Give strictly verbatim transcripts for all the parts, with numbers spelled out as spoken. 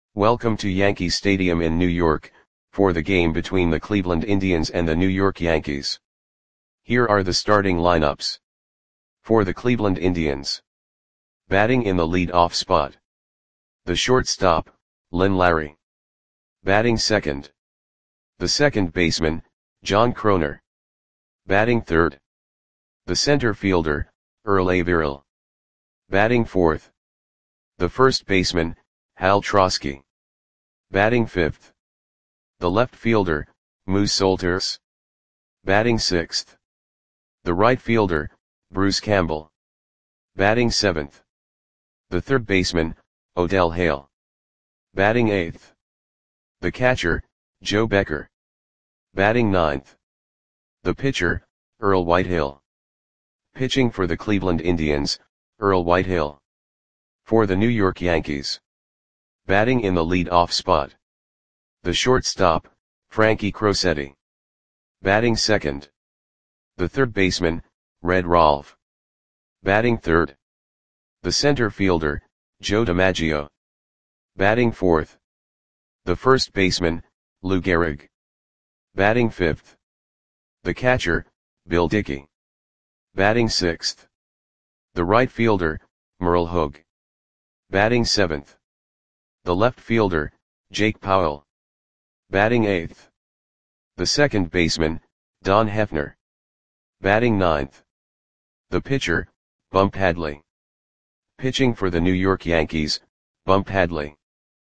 Welcome to Yankee Stadium in New York, for the game between the Cleveland Indians and the New York Yankees. Here are the starting lineups. For the Cleveland Indians. Batting in the lead-off spot. The shortstop, Lynn Larry. Batting second. The second baseman, John Kroner. Batting third. The center fielder, Earl Averill. Batting fourth. The first baseman, Hal Trosky. Batting fifth. The left fielder, Moose Solters. Batting sixth. The right fielder, Bruce Campbell. Batting seventh. The third baseman, Odell Hale. Batting eighth. The catcher, Joe Becker. Batting ninth. The pitcher, Earl Whitehill. Pitching for the Cleveland Indians, Earl Whitehill. For the New York Yankees. Batting in the lead-off spot. The shortstop, Frankie Crosetti. Batting second. The third baseman, Red Rolfe. Batting third. The center fielder, Joe DiMaggio. Batting fourth. The first baseman, Lou Gehrig. Batting fifth. The catcher, Bill Dickey. Batting sixth. The right fielder, Merle Hogue. Batting seventh. The left fielder, Jake Powell. Batting eighth. The second baseman, Don Hefner. Batting ninth. The pitcher, Bump Hadley. Pitching for the New York Yankees, Bump Hadley.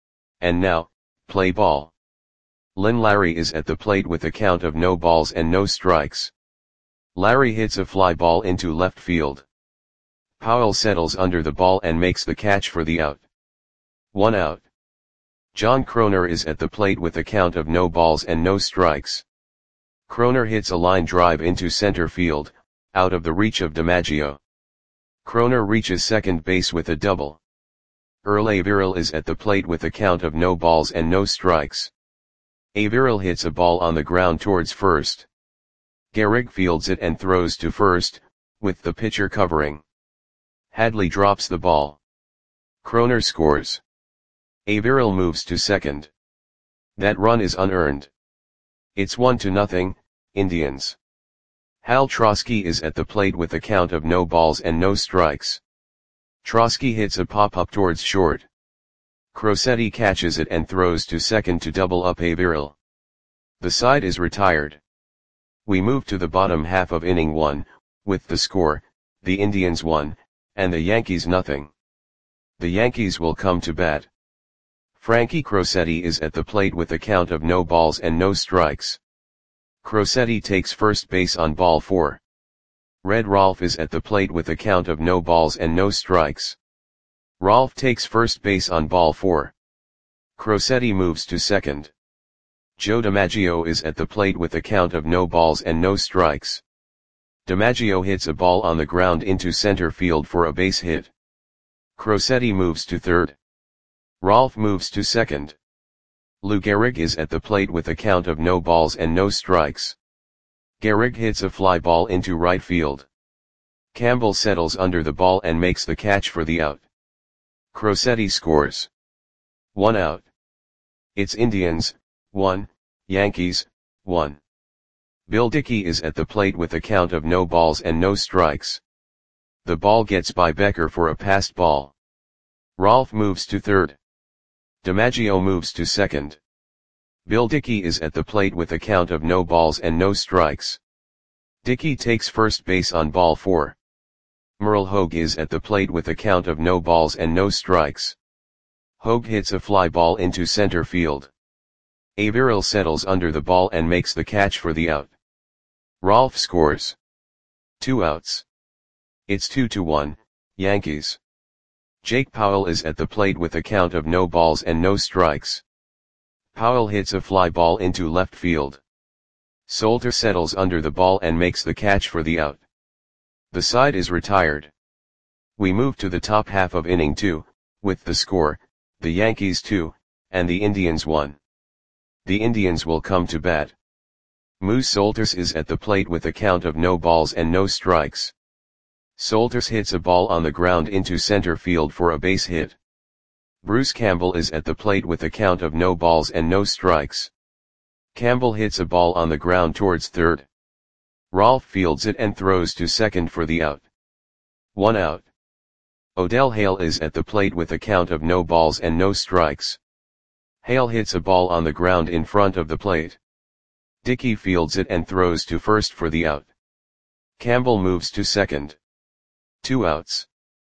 And now, play ball. Lynn Larry is at the plate with a count of no balls and no strikes. Larry hits a fly ball into left field. Powell settles under the ball and makes the catch for the out. One out. John Kroner is at the plate with a count of no balls and no strikes. Kroner hits a line drive into center field, out of the reach of DiMaggio. Kroner reaches second base with a double. Earl Averill is at the plate with a count of no balls and no strikes. Averill hits a ball on the ground towards first. Gehrig fields it and throws to first, with the pitcher covering. Hadley drops the ball. Kroner scores. Averill moves to second. That run is unearned. It's one to nothing, Indians. Hal Trosky is at the plate with a count of no balls and no strikes. Trosky hits a pop-up towards short. Crosetti catches it and throws to second to double up Averill. The side is retired. We move to the bottom half of inning one, with the score, the Indians one, and the Yankees nothing. The Yankees will come to bat. Frankie Crosetti is at the plate with a count of no balls and no strikes. Crosetti takes first base on ball four. Red Rolfe is at the plate with a count of no balls and no strikes. Rolfe takes first base on ball four. Crosetti moves to second. Joe DiMaggio is at the plate with a count of no balls and no strikes. DiMaggio hits a ball on the ground into center field for a base hit. Crosetti moves to third. Rolfe moves to second. Lou Gehrig is at the plate with a count of no balls and no strikes. Gehrig hits a fly ball into right field. Campbell settles under the ball and makes the catch for the out. Crosetti scores. One out. It's Indians, one, Yankees, one. Bill Dickey is at the plate with a count of no balls and no strikes. The ball gets by Becker for a passed ball. Rolfe moves to third. DiMaggio moves to second. Bill Dickey is at the plate with a count of no balls and no strikes. Dickey takes first base on ball four. Merle Hogue is at the plate with a count of no balls and no strikes. Hogue hits a fly ball into center field. Averill settles under the ball and makes the catch for the out. Rolfe scores. Two outs. It's two to one, Yankees. Jake Powell is at the plate with a count of no balls and no strikes. Powell hits a fly ball into left field. Solter settles under the ball and makes the catch for the out. The side is retired. We move to the top half of inning two, with the score, the Yankees two, and the Indians one. The Indians will come to bat. Moose Solters is at the plate with a count of no balls and no strikes. Solters hits a ball on the ground into center field for a base hit. Bruce Campbell is at the plate with a count of no balls and no strikes. Campbell hits a ball on the ground towards third. Rolfe fields it and throws to second for the out. One out. Odell Hale is at the plate with a count of no balls and no strikes. Hale hits a ball on the ground in front of the plate. Dickey fields it and throws to first for the out. Campbell moves to second. Two outs.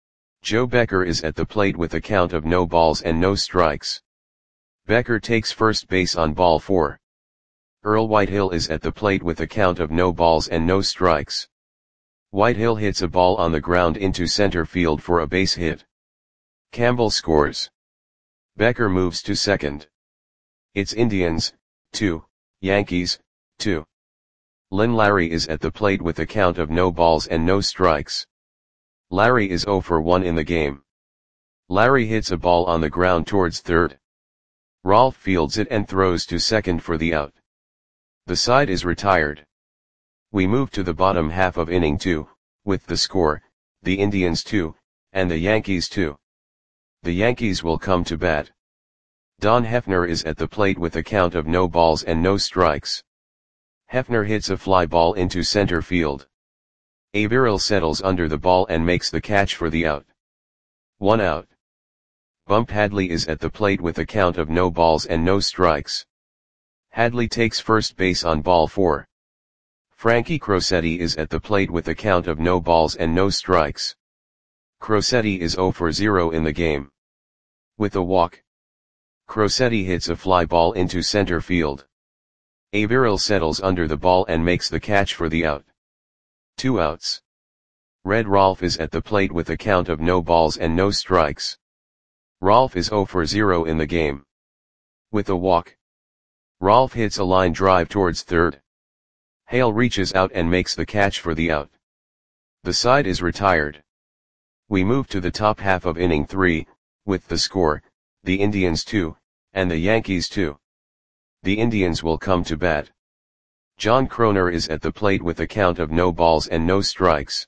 Joe Becker is at the plate with a count of no balls and no strikes. Becker takes first base on ball four. Earl Whitehill is at the plate with a count of no balls and no strikes. Whitehill hits a ball on the ground into center field for a base hit. Campbell scores. Becker moves to second. It's Indians, two, Yankees, two. Lynn Larry is at the plate with a count of no balls and no strikes. Larry is oh for one in the game. Larry hits a ball on the ground towards third. Rolfe fields it and throws to second for the out. The side is retired. We move to the bottom half of inning two, with the score, the Indians two, and the Yankees two. The Yankees will come to bat. Don Hefner is at the plate with a count of no balls and no strikes. Hefner hits a fly ball into center field. Averill settles under the ball and makes the catch for the out. One out. Bump Hadley is at the plate with a count of no balls and no strikes. Hadley takes first base on ball four. Frankie Crosetti is at the plate with a count of no balls and no strikes. Crosetti is oh for zero in the game. With a walk. Crosetti hits a fly ball into center field. Averill settles under the ball and makes the catch for the out. Two outs. Red Rolfe is at the plate with a count of no balls and no strikes. Rolfe is oh for zero in the game. With a walk. Rolfe hits a line drive towards third. Hale reaches out and makes the catch for the out. The side is retired. We move to the top half of inning three, with the score, the Indians two, and the Yankees two. The Indians will come to bat. John Kroner is at the plate with a count of no balls and no strikes.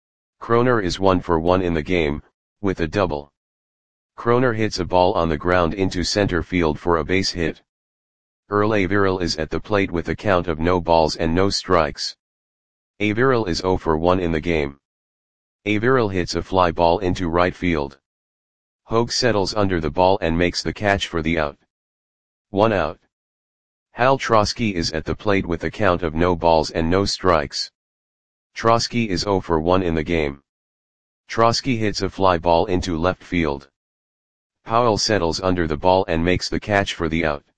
Kroner is one for one in the game, with a double. Kroner hits a ball on the ground into center field for a base hit. Earl Averill is at the plate with a count of no balls and no strikes. Averill is oh for one in the game. Averill hits a fly ball into right field. Hogue settles under the ball and makes the catch for the out. One out. Hal Trosky is at the plate with a count of no balls and no strikes. Trosky is oh for one in the game. Trosky hits a fly ball into left field. Powell settles under the ball and makes the catch for the out.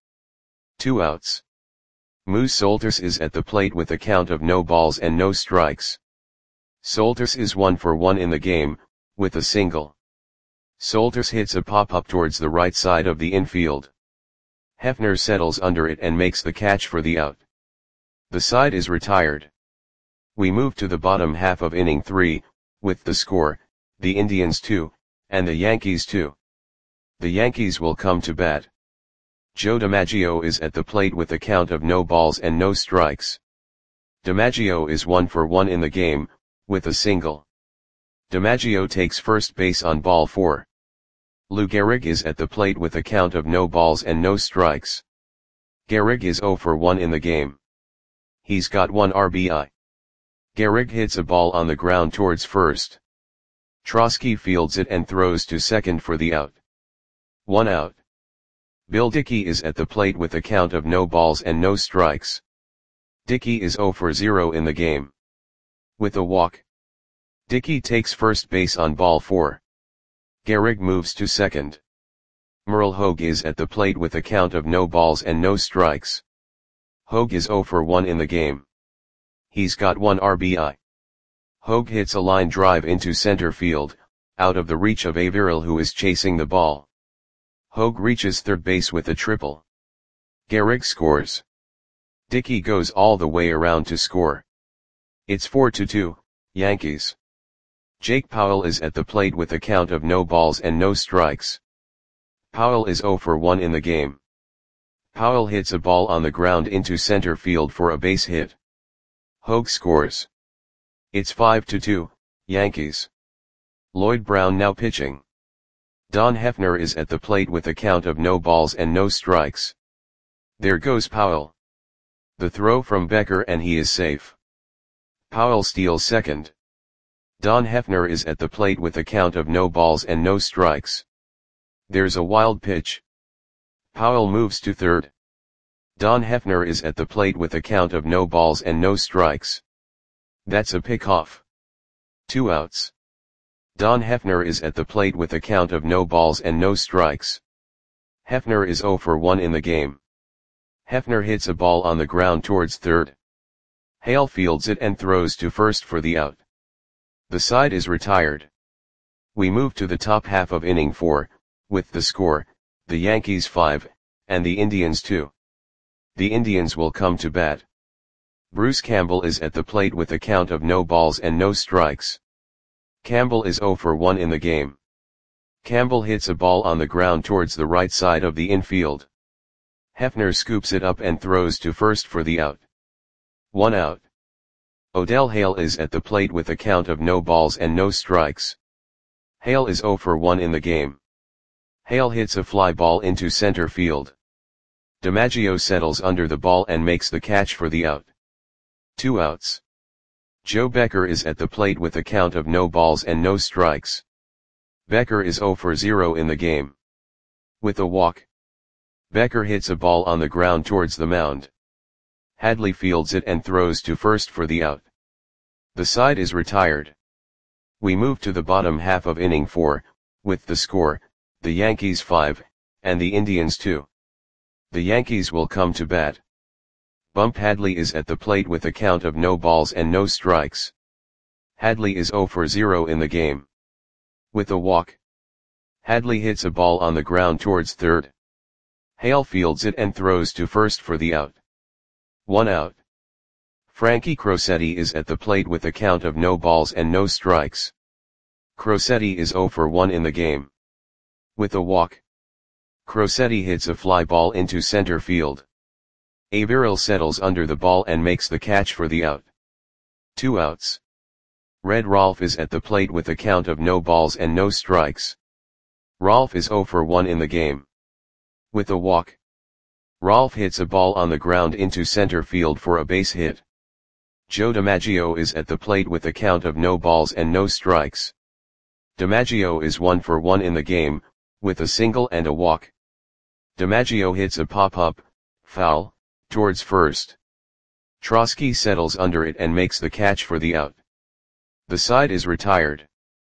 Two outs. Moose Solters is at the plate with a count of no balls and no strikes. Solters is one for one in the game, with a single. Solters hits a pop-up towards the right side of the infield. Hefner settles under it and makes the catch for the out. The side is retired. We move to the bottom half of inning three, with the score, the Indians two, and the Yankees two. The Yankees will come to bat. Joe DiMaggio is at the plate with a count of no balls and no strikes. DiMaggio is one for one in the game, with a single. DiMaggio takes first base on ball four. Lou Gehrig is at the plate with a count of no balls and no strikes. Gehrig is oh for one in the game. He's got one R B I. Gehrig hits a ball on the ground towards first. Trosky fields it and throws to second for the out. One out. Bill Dickey is at the plate with a count of no balls and no strikes. Dickey is oh for zero in the game. With a walk. Dickey takes first base on ball four. Gehrig moves to second. Merle Hogue is at the plate with a count of no balls and no strikes. Hogue is oh for one in the game. He's got one R B I. Hogue hits a line drive into center field, out of the reach of Averill who is chasing the ball. Hogue reaches third base with a triple. Gehrig scores. Dickey goes all the way around to score. It's four to two, Yankees. Jake Powell is at the plate with a count of no balls and no strikes. Powell is oh for one in the game. Powell hits a ball on the ground into center field for a base hit. Hogue scores. It's five to two, Yankees. Lloyd Brown now pitching. Don Hefner is at the plate with a count of no balls and no strikes. There goes Powell. The throw from Becker and he is safe. Powell steals second. Don Hefner is at the plate with a count of no balls and no strikes. There's a wild pitch. Powell moves to third. Don Hefner is at the plate with a count of no balls and no strikes. That's a pickoff. Two outs. Don Hefner is at the plate with a count of no balls and no strikes. Hefner is oh for one in the game. Hefner hits a ball on the ground towards third. Hale fields it and throws to first for the out. The side is retired. We move to the top half of inning four, with the score, the Yankees five, and the Indians two. The Indians will come to bat. Bruce Campbell is at the plate with a count of no balls and no strikes. Campbell is oh for one in the game. Campbell hits a ball on the ground towards the right side of the infield. Hefner scoops it up and throws to first for the out. One out. Odell Hale is at the plate with a count of no balls and no strikes. Hale is oh for one in the game. Hale hits a fly ball into center field. DiMaggio settles under the ball and makes the catch for the out. Two outs. Joe Becker is at the plate with a count of no balls and no strikes. Becker is oh for zero in the game. With a walk. Becker hits a ball on the ground towards the mound. Hadley fields it and throws to first for the out. The side is retired. We move to the bottom half of inning four, with the score, the Yankees five, and the Indians two. The Yankees will come to bat. Bump Hadley is at the plate with a count of no balls and no strikes. Hadley is oh for zero in the game. With a walk. Hadley hits a ball on the ground towards third. Hale fields it and throws to first for the out. One out. Frankie Crosetti is at the plate with a count of no balls and no strikes. Crosetti is oh for one in the game. With a walk. Crosetti hits a fly ball into center field. Averill settles under the ball and makes the catch for the out. Two outs. Red Rolfe is at the plate with a count of no balls and no strikes. Rolfe is oh for one in the game. With a walk. Rolfe hits a ball on the ground into center field for a base hit. Joe DiMaggio is at the plate with a count of no balls and no strikes. DiMaggio is one for one in the game, with a single and a walk. DiMaggio hits a pop-up, foul, towards first. Trosky settles under it and makes the catch for the out. The side is retired.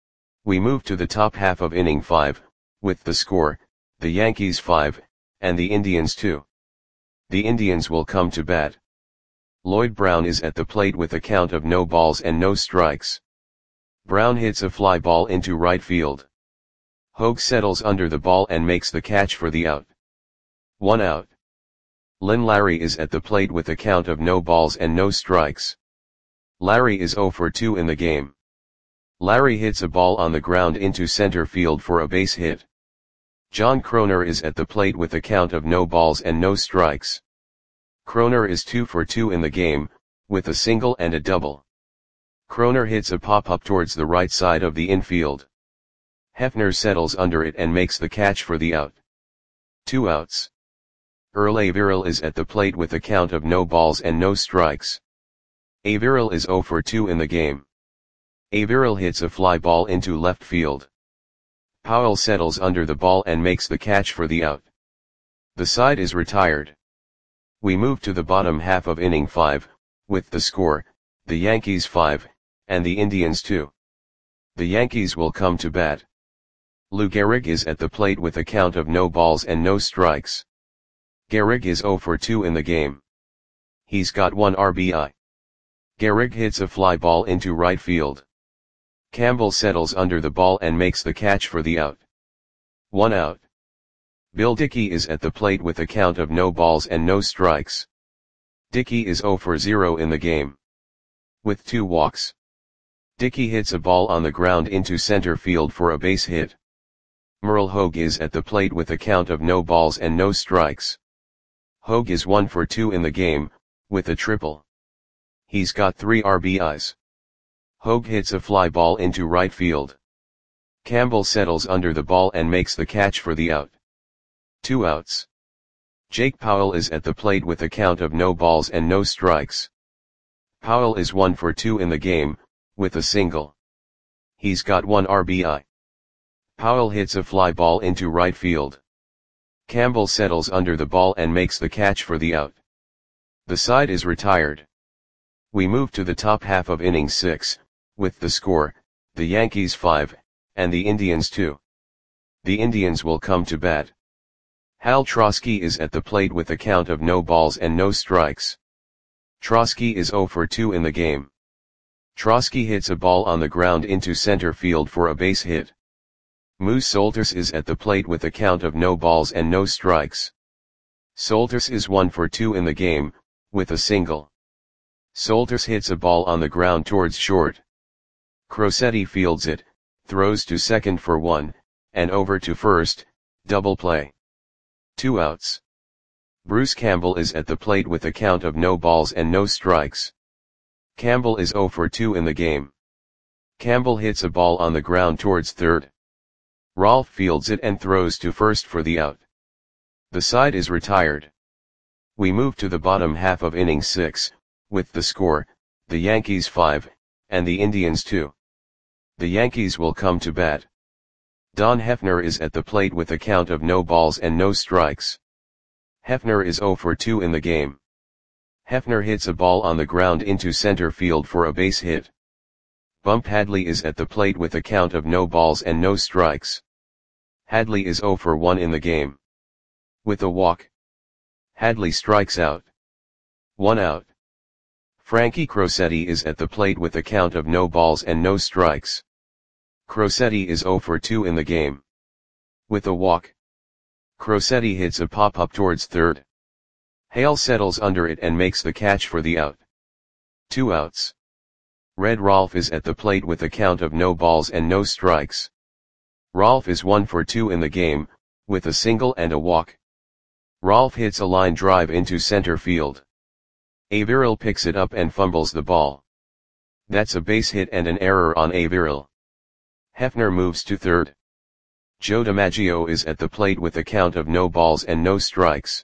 We move to the top half of inning five, with the score, the Yankees five, and the Indians two. The Indians will come to bat. Lloyd Brown is at the plate with a count of no balls and no strikes. Brown hits a fly ball into right field. Hogue settles under the ball and makes the catch for the out. One out. Lynn Larry is at the plate with a count of no balls and no strikes. Larry is oh for two in the game. Larry hits a ball on the ground into center field for a base hit. John Kroner is at the plate with a count of no balls and no strikes. Kroner is two for two in the game, with a single and a double. Kroner hits a pop-up towards the right side of the infield. Hefner settles under it and makes the catch for the out. Two outs. Earl Averill is at the plate with a count of no balls and no strikes. Averill is oh for two in the game. Averill hits a fly ball into left field. Powell settles under the ball and makes the catch for the out. The side is retired. We move to the bottom half of inning five, with the score, the Yankees five, and the Indians two. The Yankees will come to bat. Lou Gehrig is at the plate with a count of no balls and no strikes. Gehrig is oh for two in the game. He's got one R B I. Gehrig hits a fly ball into right field. Campbell settles under the ball and makes the catch for the out. One out. Bill Dickey is at the plate with a count of no balls and no strikes. Dickey is oh for zero in the game. With two walks. Dickey hits a ball on the ground into center field for a base hit. Merle Hogue is at the plate with a count of no balls and no strikes. Hogue is one for two in the game, with a triple. He's got three R B Is. Hogue hits a fly ball into right field. Campbell settles under the ball and makes the catch for the out. Two outs. Jake Powell is at the plate with a count of no balls and no strikes. Powell is one for two in the game, with a single. He's got one R B I. Powell hits a fly ball into right field. Campbell settles under the ball and makes the catch for the out. The side is retired. We move to the top half of inning six, with the score, the Yankees five, and the Indians two. The Indians will come to bat. Hal Trosky is at the plate with a count of no balls and no strikes. Trosky is zero for two in the game. Trosky hits a ball on the ground into center field for a base hit. Moose Solters is at the plate with a count of no balls and no strikes. Solters is one for two in the game, with a single. Solters hits a ball on the ground towards short. Crosetti fields it, throws to second for one, and over to first, double play. Two outs. Bruce Campbell is at the plate with a count of no balls and no strikes. Campbell is zero for two in the game. Campbell hits a ball on the ground towards third. Rolfe fields it and throws to first for the out. The side is retired. We move to the bottom half of inning six, with the score, the Yankees five, and the Indians two. The Yankees will come to bat. Don Hefner is at the plate with a count of no balls and no strikes. Hefner is zero for two in the game. Hefner hits a ball on the ground into center field for a base hit. Bump Hadley is at the plate with a count of no balls and no strikes. Hadley is zero for one in the game. With a walk, Hadley strikes out. One out. Frankie Crosetti is at the plate with a count of no balls and no strikes. Crosetti is zero for two in the game. With a walk, Crosetti hits a pop-up towards third. Hale settles under it and makes the catch for the out. Two outs. Red Rolfe is at the plate with a count of no balls and no strikes. Rolfe is one for two in the game, with a single and a walk. Rolfe hits a line drive into center field. Averill picks it up and fumbles the ball. That's a base hit and an error on Averill. Hefner moves to third. Joe DiMaggio is at the plate with a count of no balls and no strikes.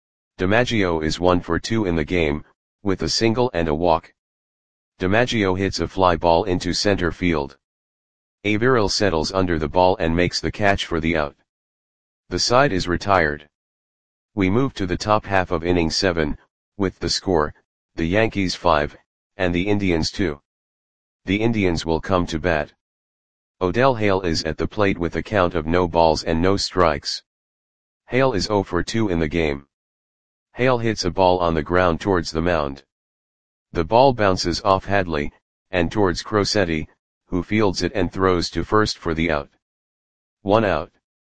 DiMaggio is one for two in the game, with a single and a walk. DiMaggio hits a fly ball into center field. Averill settles under the ball and makes the catch for the out. The side is retired. We move to the top half of inning seven, with the score, the Yankees five, and the Indians two. The Indians will come to bat. Odell Hale is at the plate with a count of no balls and no strikes. Hale is zero for two in the game. Hale hits a ball on the ground towards the mound. The ball bounces off Hadley, and towards Crosetti, who fields it and throws to first for the out. One out.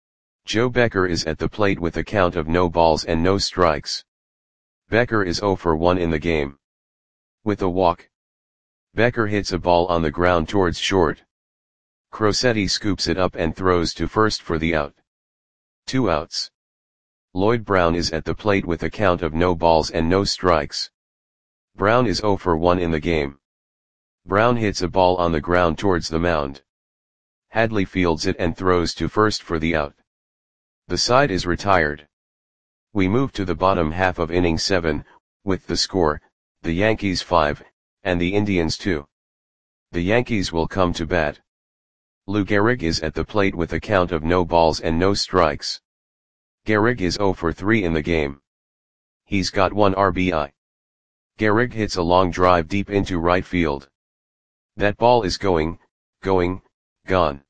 Joe Becker is at the plate with a count of no balls and no strikes. Becker is zero for one in the game. With a walk, Becker hits a ball on the ground towards short. Crosetti scoops it up and throws to first for the out. Two outs. Lloyd Brown is at the plate with a count of no balls and no strikes. Brown is zero for one in the game. Brown hits a ball on the ground towards the mound. Hadley fields it and throws to first for the out. The side is retired. We move to the bottom half of inning seven, with the score, the Yankees five, and the Indians two. The Yankees will come to bat. Lou Gehrig is at the plate with a count of no balls and no strikes. Gehrig is zero for three in the game. He's got one R B I. Gehrig hits a long drive deep into right field. That ball is going, going, gone.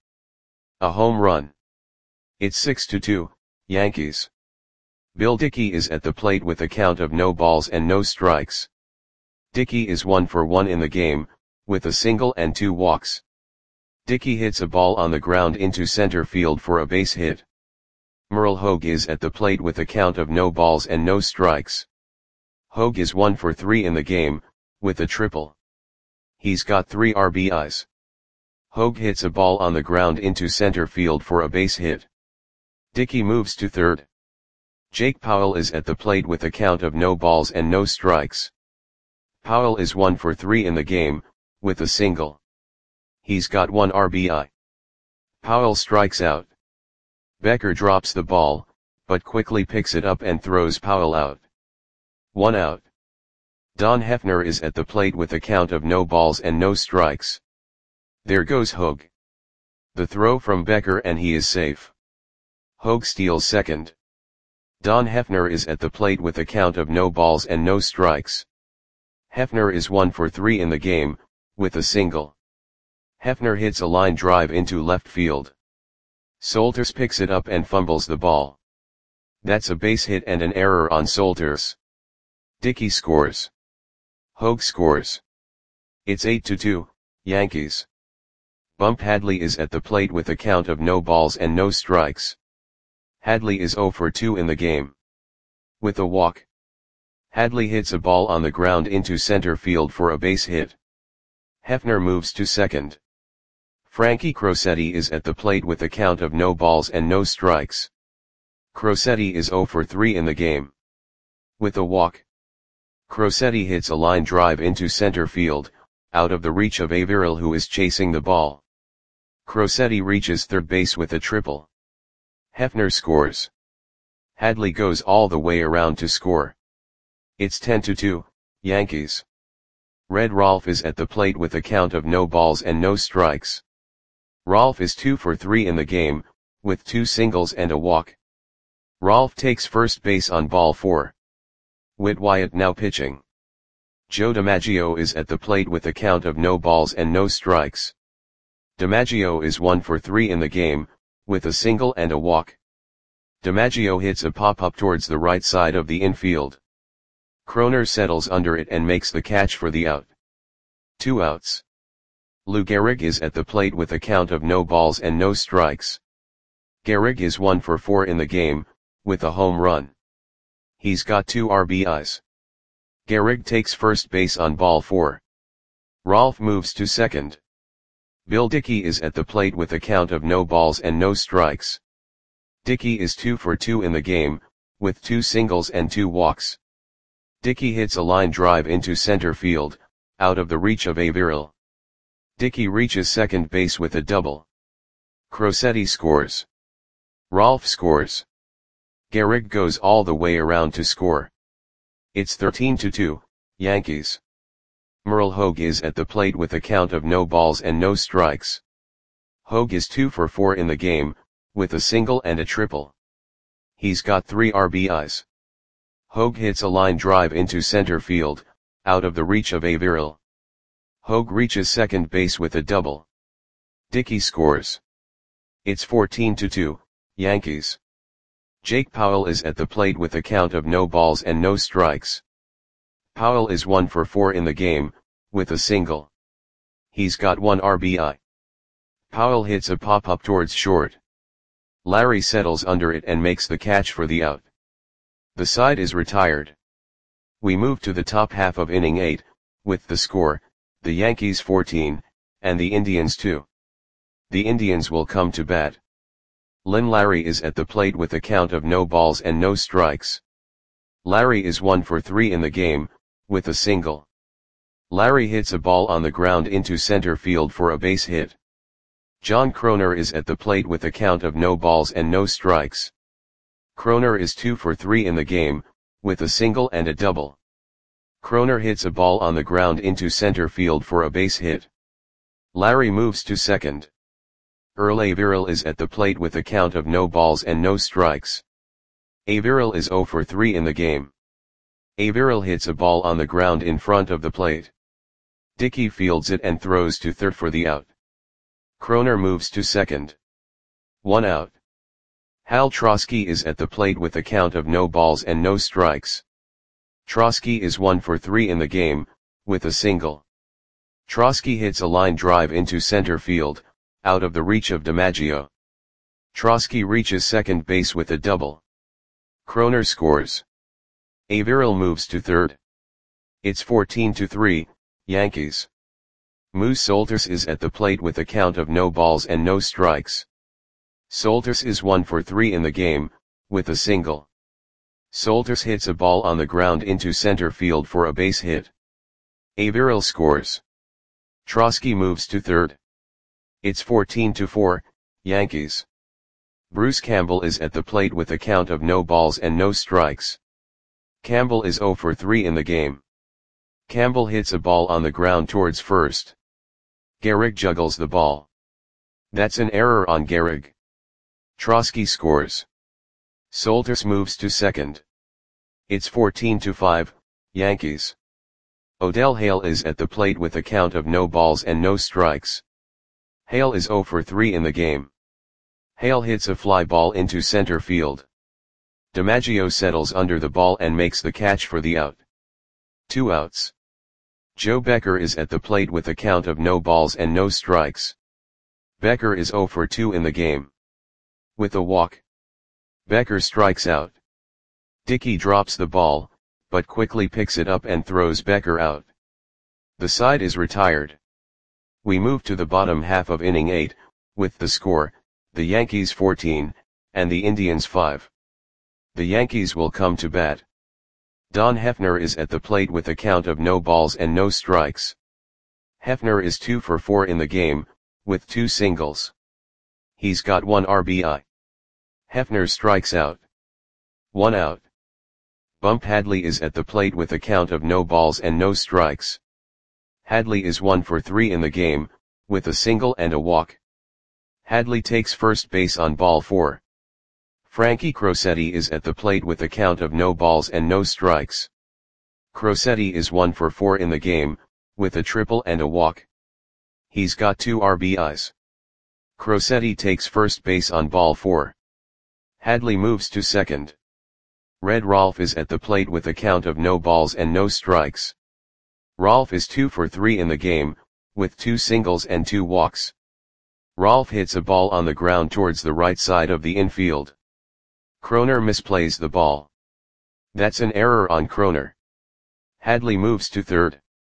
A home run. It's six to two, Yankees. Bill Dickey is at the plate with a count of no balls and no strikes. Dickey is one for one in the game, with a single and two walks. Dickey hits a ball on the ground into center field for a base hit. Merle Hogue is at the plate with a count of no balls and no strikes. Hogue is one for three in the game, with a triple. He's got three R B Is. Hogue hits a ball on the ground into center field for a base hit. Dickey moves to third. Jake Powell is at the plate with a count of no balls and no strikes. Powell is one for three in the game, with a single. He's got one R B I. Powell strikes out. Becker drops the ball, but quickly picks it up and throws Powell out. One out. Don Hefner is at the plate with a count of no balls and no strikes. There goes Hogue. The throw from Becker and he is safe. Hogue steals second. Don Hefner is at the plate with a count of no balls and no strikes. Hefner is one for three in the game, with a single. Hefner hits a line drive into left field. Solters picks it up and fumbles the ball. That's a base hit and an error on Solters. Dickey scores. Hogue scores. It's eight to two, Yankees. Bump Hadley is at the plate with a count of no balls and no strikes. Hadley is zero for two in the game. With a walk. Hadley hits a ball on the ground into center field for a base hit. Hefner moves to second. Frankie Crosetti is at the plate with a count of no balls and no strikes. Crosetti is zero for three in the game. With a walk. Crosetti hits a line drive into center field, out of the reach of Averill who is chasing the ball. Crosetti reaches third base with a triple. Hefner scores. Hadley goes all the way around to score. It's ten to two, Yankees. Red Rolfe is at the plate with a count of no balls and no strikes. Rolfe is two for three in the game, with two singles and a walk. Rolfe takes first base on ball four. Whit Wyatt now pitching. Joe DiMaggio is at the plate with a count of no balls and no strikes. DiMaggio is one for three in the game, with a single and a walk. DiMaggio hits a pop-up towards the right side of the infield. Kroner settles under it and makes the catch for the out. Two outs. Lou Gehrig is at the plate with a count of no balls and no strikes. Gehrig is one for four in the game, with a home run. He's got two R B Is. Gehrig takes first base on ball four. Rolfe moves to second. Bill Dickey is at the plate with a count of no balls and no strikes. Dickey is two for two in the game, with two singles and two walks. Dickey hits a line drive into center field, out of the reach of Averill. Dickey reaches second base with a double. Crosetti scores. Rolfe scores. Gehrig goes all the way around to score. It's thirteen to two, Yankees. Merle Hogue is at the plate with a count of no balls and no strikes. Hogue is two for four in the game, with a single and a triple. He's got three R B Is. Hogue hits a line drive into center field, out of the reach of Averill. Hogue reaches second base with a double. Dickey scores. It's fourteen to two, Yankees. Jake Powell is at the plate with a count of no balls and no strikes. Powell is one for four in the game, with a single. He's got one R B I. Powell hits a pop-up towards short. Larry settles under it and makes the catch for the out. The side is retired. We move to the top half of inning eight, with the score, the Yankees fourteen, and the Indians two. The Indians will come to bat. Lynn Larry is at the plate with a count of no balls and no strikes. Larry is one for three in the game, with a single. Larry hits a ball on the ground into center field for a base hit. John Kroner is at the plate with a count of no balls and no strikes. Kroner is two for three in the game, with a single and a double. Kroner hits a ball on the ground into center field for a base hit. Larry moves to second. Earl Averill is at the plate with a count of no balls and no strikes. Averill is zero for three in the game. Averill hits a ball on the ground in front of the plate. Dickey fields it and throws to third for the out. Kroner moves to second. One out. Hal Trosky is at the plate with a count of no balls and no strikes. Trosky is one for three in the game, with a single. Trosky hits a line drive into center field, out of the reach of DiMaggio. Trosky reaches second base with a double. Kroner scores. Averill moves to third. It's fourteen to three, Yankees. Moose Solters is at the plate with a count of no balls and no strikes. Solters is one for three in the game, with a single. Solters hits a ball on the ground into center field for a base hit. Averill scores. Trosky moves to third. It's fourteen to four, Yankees. Bruce Campbell is at the plate with a count of no balls and no strikes. Campbell is zero for three in the game. Campbell hits a ball on the ground towards first. Gehrig juggles the ball. That's an error on Gehrig. Trotsky scores. Solters moves to second. It's fourteen to five, Yankees. Odell Hale is at the plate with a count of no balls and no strikes. Hale is zero for three in the game. Hale hits a fly ball into center field. DiMaggio settles under the ball and makes the catch for the out. Two outs. Joe Becker is at the plate with a count of no balls and no strikes. Becker is zero for two in the game. With a walk, Becker strikes out. Dickey drops the ball, but quickly picks it up and throws Becker out. The side is retired. We move to the bottom half of inning eight, with the score, the Yankees fourteen, and the Indians five. The Yankees will come to bat. Don Hefner is at the plate with a count of no balls and no strikes. Hefner is two for four in the game, with two singles. He's got one R B I. Hefner strikes out. One out. Bump Hadley is at the plate with a count of no balls and no strikes. Hadley is one for three in the game, with a single and a walk. Hadley takes first base on ball four. Frankie Crosetti is at the plate with a count of no balls and no strikes. Crosetti is one for four in the game, with a triple and a walk. He's got two R B Is. Crosetti takes first base on ball four. Hadley moves to second. Red Rolfe is at the plate with a count of no balls and no strikes. Rolfe is two for three in the game, with two singles and two walks. Rolfe hits a ball on the ground towards the right side of the infield. Kroner misplays the ball. That's an error on Kroner. Hadley moves to third.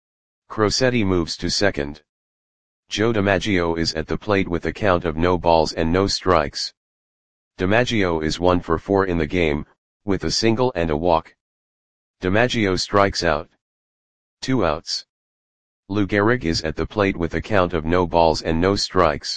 Crosetti moves to second. Joe DiMaggio is at the plate with a count of no balls and no strikes. DiMaggio is one for four in the game, with a single and a walk. DiMaggio strikes out. Two outs. Lou Gehrig is at the plate with a count of no balls and no strikes.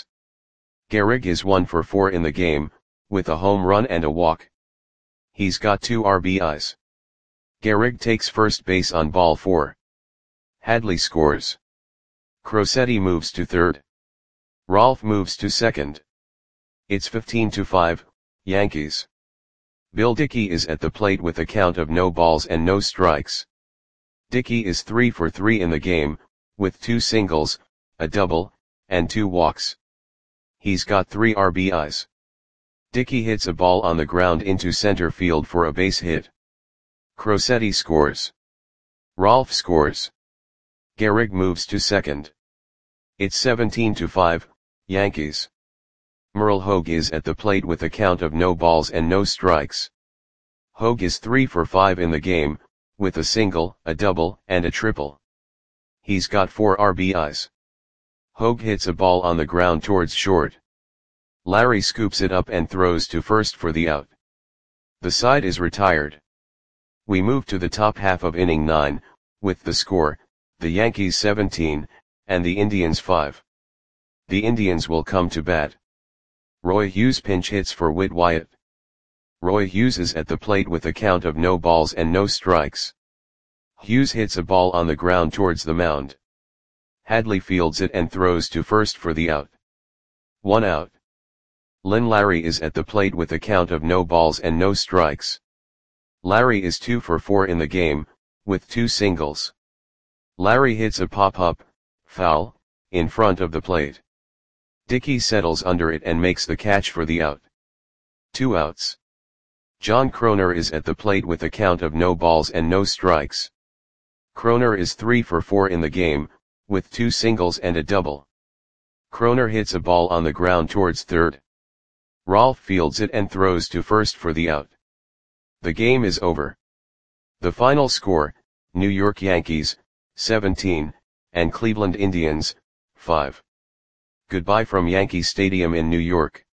Gehrig is one for four in the game, with a home run and a walk. He's got two R B Is. Gehrig takes first base on ball four. Hadley scores. Crosetti moves to third. Rolfe moves to second. It's fifteen to five, Yankees. Bill Dickey is at the plate with a count of no balls and no strikes. Dickey is three for three in the game, with two singles, a double, and two walks. He's got three R B Is. Dickey hits a ball on the ground into center field for a base hit. Crosetti scores. Rolfe scores. Gehrig moves to second. It's seventeen to five, Yankees. Merle Hogue is at the plate with a count of no balls and no strikes. Hogue is three for five in the game, with a single, a double, and a triple. He's got four R B Is. Hogue hits a ball on the ground towards short. Larry scoops it up and throws to first for the out. The side is retired. We move to the top half of inning nine, with the score, the Yankees seventeen, and the Indians five. The Indians will come to bat. Roy Hughes pinch hits for Whit Wyatt. Roy Hughes is at the plate with a count of no balls and no strikes. Hughes hits a ball on the ground towards the mound. Hadley fields it and throws to first for the out. One out. Lynn Larry is at the plate with a count of no balls and no strikes. Larry is two for four in the game, with two singles. Larry hits a pop-up, foul, in front of the plate. Dickey settles under it and makes the catch for the out. Two outs. John Kroner is at the plate with a count of no balls and no strikes. Kroner is three for four in the game, with two singles and a double. Kroner hits a ball on the ground towards third. Rolfe fields it and throws to first for the out. The game is over. The final score, New York Yankees, seventeen, and Cleveland Indians, five. Goodbye from Yankee Stadium in New York.